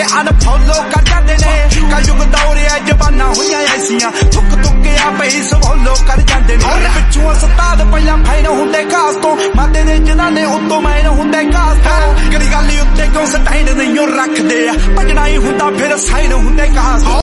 unfollow कर जाते ने कलयुग दौरे जबाना हुईयां ऐसियां थुक थुकिया पई सवोलो कर जाते ने पिछू उस्ताद पहला फैन हुंदे घास तो माते दे जनाने उत्तों मैन हुंदे घास तो करी गल उत्ते क्यों स्टैंड नहीं रखदे भजना ही हुंदा फिर साइन हुंदे घास